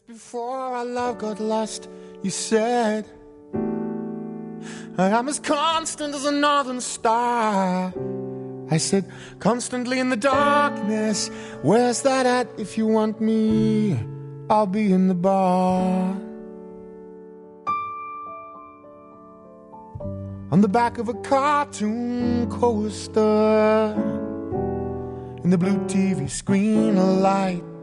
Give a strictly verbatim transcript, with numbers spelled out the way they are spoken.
Before our love got lost, you said I'm as constant as a northern star. I said, constantly in the darkness, where's that at? If you want me, I'll be in the bar. On the back of a cartoon coaster, in the blue T V screen a light